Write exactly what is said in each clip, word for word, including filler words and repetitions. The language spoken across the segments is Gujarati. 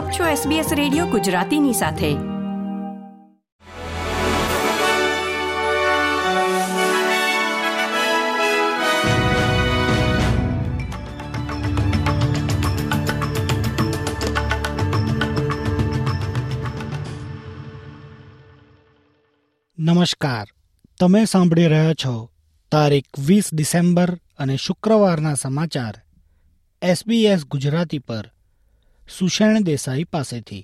આપ છો એસબીએસ રેડિયો ગુજરાતીની સાથે. નમસ્કાર. તમે સાંભળી રહ્યા છો તારીખ વીસ ડિસેમ્બર અને શુક્રવારના સમાચાર એસબીએસ ગુજરાતી પર સુષેણ દેસાઈ પાસેથી.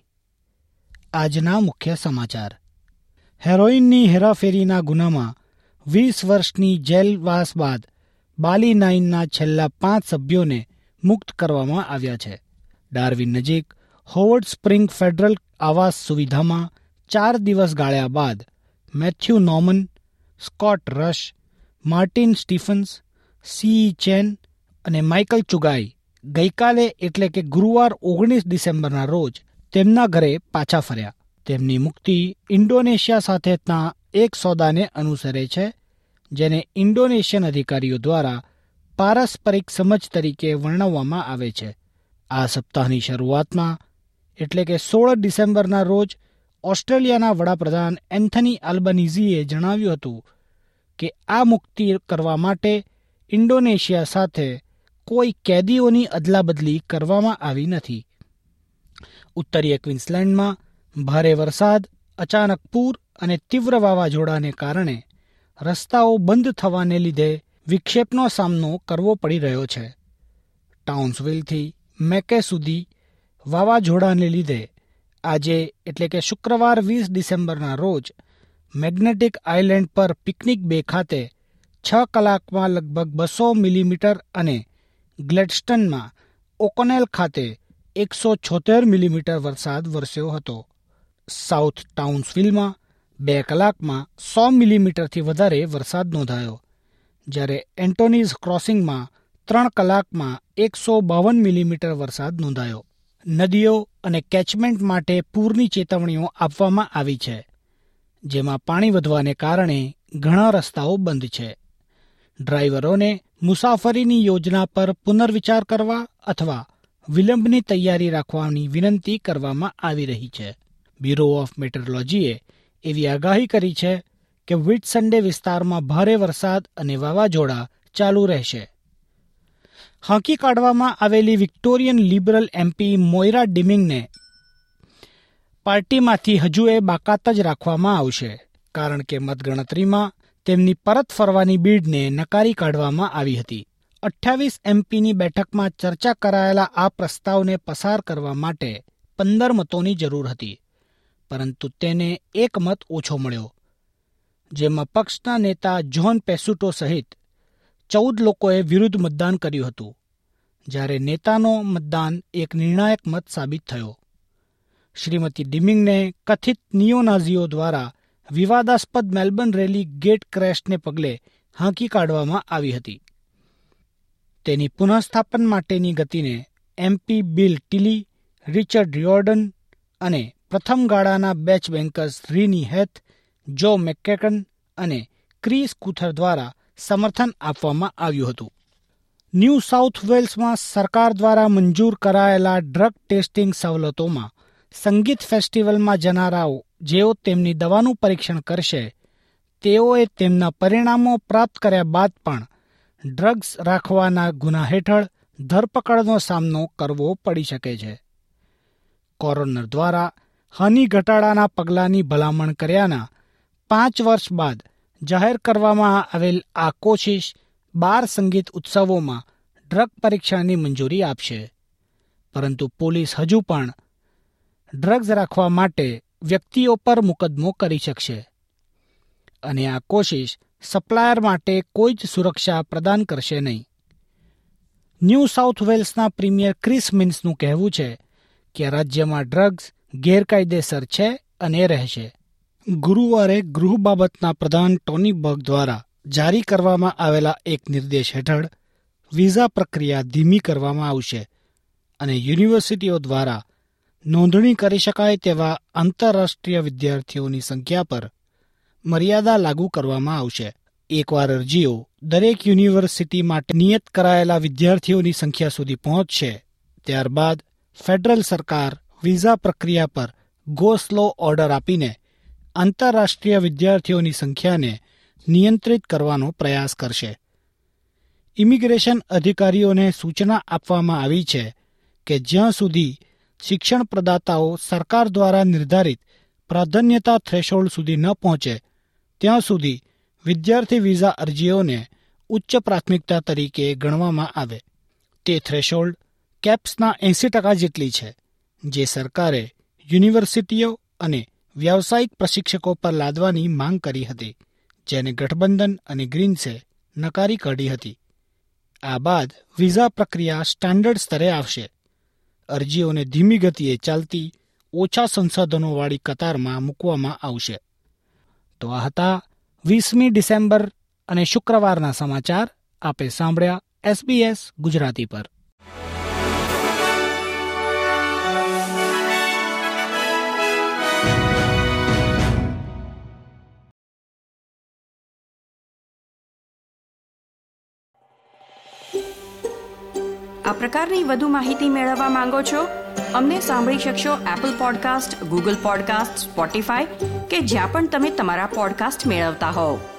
આજના મુખ્ય સમાચાર: હેરોઇનની હેરાફેરીના ગુનામાં વીસ વર્ષની જેલવાસ બાદ બાલી નાઇનના છેલ્લા પાંચ સભ્યોને મુક્ત કરવામાં આવ્યા છે. ડાર્વિન નજીક હોવર્ડ સ્પ્રિંગ ફેડરલ આવાસ સુવિધામાં ચાર દિવસ ગાળ્યા બાદ Matthew Norman, Scott Rush, Martin Stephens, Si Chen અને માઇકલ ચુગાઈ ગઈકાલે એટલે કે ગુરુવાર ઓગણીસ ડિસેમ્બરના રોજ તેમના ઘરે પાછા ફર્યા. તેમની મુક્તિ ઇન્ડોનેશિયા સાથેના એક સોદાને અનુસરે છે, જેને ઇન્ડોનેશિયન અધિકારીઓ દ્વારા પારસ્પરિક સમજ તરીકે વર્ણવવામાં આવે છે. આ સપ્તાહની શરૂઆતમાં એટલે કે સોળ ડિસેમ્બરના રોજ ઓસ્ટ્રેલિયાના વડાપ્રધાન એન્થની આલ્બનીઝીએ જણાવ્યું હતું કે આ મુક્તિ કરવા માટે ઇન્ડોનેશિયા સાથે કોઈ કેદીઓની અદલાબદલી કરવામાં આવી નથી. ઉત્તરીય ક્વીન્સલેન્ડમાં ભારે વરસાદ, અચાનક પૂર અને તીવ્ર વાવાઝોડાને કારણે રસ્તાઓ બંધ થવાને લીધે વિક્ષેપનો સામનો કરવો પડી રહ્યો છે. ટાઉન્સવિલથી મેકે સુધી વાવાઝોડાને લીધે આજે એટલે કે શુક્રવાર વીસ ડિસેમ્બરના રોજ મેગ્નેટિક આઇલેન્ડ પર પિકનિક બે ખાતે છ કલાકમાં લગભગ બસો મિલીમીટર અને ગ્લેડસ્ટનમાં ઓકોનેલ ખાતે એકસો છોતેર મિલીમીટર વરસાદ વરસ્યો હતો. સાઉથ ટાઉન્સવિલમાં બે કલાકમાં સો મિલીમીટરથી વધારે વરસાદ નોંધાયો, જ્યારે એન્ટોનીઝ ક્રોસિંગમાં ત્રણ કલાકમાં એકસો બાવન મિલીમીટર વરસાદ નોંધાયો. નદીઓ અને કેચમેન્ટ માટે પૂરની ચેતવણીઓ આપવામાં આવી છે, જેમાં પાણી વધવાને કારણે ઘણા રસ્તાઓ બંધ છે. ડ્રાઈવરોને મુસાફરીની યોજના પર પુનર્વિચાર કરવા અથવા વિલંબની તૈયારી રાખવાની વિનંતી કરવામાં આવી રહી છે. બ્યુરો ઓફ મેટરોલોજીએ એવી આગાહી કરી છે કે વ્હિટસન્ડે વિસ્તારમાં ભારે વરસાદ અને વાવાઝોડા ચાલુ રહેશે. હાંકી કાઢવામાં આવેલી વિક્ટોરિયન લિબરલ એમપી મોઇરા ડિમિંગને પાર્ટીમાંથી હજુ એ બાકાત જ રાખવામાં આવશે, કારણ કે મતગણતરીમાં તેમની પરત ફરવાની બીડને નકારી કાઢવામાં આવી હતી. અઠ્યાવીસ એમપીની બેઠકમાં ચર્ચા કરાયેલા આ પ્રસ્તાવને પસાર કરવા માટે પંદર મતોની જરૂર હતી, પરંતુ તેને એક મત ઓછો મળ્યો, જેમાં પક્ષના નેતા જ્હોન પેસુટો સહિત ચૌદ લોકોએ વિરુદ્ધ મતદાન કર્યું હતું, જ્યારે નેતાનો મતદાન એક નિર્ણાયક મત સાબિત થયો. શ્રીમતી ડિમિંગને કથિત નિયોનાઝીઓ દ્વારા વિવાદાસ્પદ મેલબર્ન રેલી ગેટ ક્રેશને પગલે હાંકી કાઢવામાં આવી હતી. તેની પુનઃસ્થાપન માટેની ગતિને MP Bill Tilley, Richard Riordan અને પ્રથમ ગાળાના બેચ બેન્કર્સ રીની હેથ, જો મેકકેકન અને ક્રિસ કુથર દ્વારા સમર્થન આપવામાં આવ્યું હતું. ન્યૂ સાઉથ વેલ્સમાં સરકાર દ્વારા મંજૂર કરાયેલા ડ્રગ ટેસ્ટિંગ સવલતોમાં સંગીત ફેસ્ટિવલમાં જનારાઓ જેઓ તેમની દવાનું પરીક્ષણ કરશે, તેઓએ તેમના પરિણામો પ્રાપ્ત કર્યા બાદ પણ ડ્રગ્સ રાખવાના ગુના હેઠળ ધરપકડનો સામનો કરવો પડી શકે છે. કોરોનર દ્વારા હાનિ ઘટાડાના પગલાંની ભલામણ કર્યાના પાંચ વર્ષ બાદ જાહેર કરવામાં આવેલ આ કોશિશ બાર સંગીત ઉત્સવોમાં ડ્રગ પરીક્ષણની મંજૂરી આપશે, પરંતુ પોલીસ હજુ પણ ડ્રગ્સ રાખવા માટે વ્યક્તિઓ પર મુકદ્દમો કરી શકશે, અને આ કોશિશ સપ્લાયર માટે કોઈ જ સુરક્ષા પ્રદાન કરશે નહીં. ન્યૂ સાઉથ વેલ્સના પ્રીમિયર ક્રિસ મિન્સનું કહેવું છે કે રાજ્યમાં ડ્રગ્સ ગેરકાયદેસર છે અને રહેશે. ગુરુવારે ગૃહ બાબતના પ્રધાન ટોની બર્ગ દ્વારા જારી કરવામાં આવેલા એક નિર્દેશ હેઠળ વિઝા પ્રક્રિયા ધીમી કરવામાં આવશે અને યુનિવર્સિટીઓ દ્વારા નોંધણી કરી શકાય તેવા આંતરરાષ્ટ્રીય વિદ્યાર્થીઓની સંખ્યા પર મર્યાદા લાગુ કરવામાં આવશે. એકવાર અરજીઓ દરેક યુનિવર્સિટી માટે નિયત કરાયેલા વિદ્યાર્થીઓની સંખ્યા સુધી પહોંચશે, ત્યારબાદ ફેડરલ સરકાર વિઝા પ્રક્રિયા પર ગો સ્લો ઓર્ડર આપીને આંતરરાષ્ટ્રીય વિદ્યાર્થીઓની સંખ્યાને નિયંત્રિત કરવાનો પ્રયાસ કરશે. ઇમિગ્રેશન અધિકારીઓને સૂચના આપવામાં આવી છે કે જ્યાં સુધી શિક્ષણ પ્રદાતાઓ સરકાર દ્વારા નિર્ધારિત પ્રાધાન્યતા થ્રેશોલ્ડ સુધી ન પહોંચે ત્યાં સુધી વિદ્યાર્થી વિઝા અરજીઓને ઉચ્ચ પ્રાથમિકતા તરીકે ગણવામાં આવે. તે થ્રેશોલ્ડ કેપ્સના એંસી ટકા જેટલી છે, જે સરકારે યુનિવર્સિટીઓ અને વ્યાવસાયિક પ્રશિક્ષકો પર લાદવાની માંગ કરી હતી, જેને ગઠબંધન અને ગ્રીન્સે નકારી કાઢી હતી. આ બાદ વિઝા પ્રક્રિયા સ્ટાન્ડર્ડ સ્તરે આવશે. અરજીઓને ધીમી ગતિએ ચાલતી ઓછા સંસાધનોવાળી કતારમાં મૂકવામાં આવશે. તો આ હતા વીસમી ડિસેમ્બર અને શુક્રવારના સમાચાર. આપે સાંભળ્યા એસબીએસ ગુજરાતી પર. આ પ્રકારની વધુ માહિતી મેળવવા માંગો છો? અમને સાંભળી શકશો Apple podcast, Google podcast, Spotify કે જ્યાં પણ તમે તમારા પોડકાસ્ટ મેળવતા હોવ.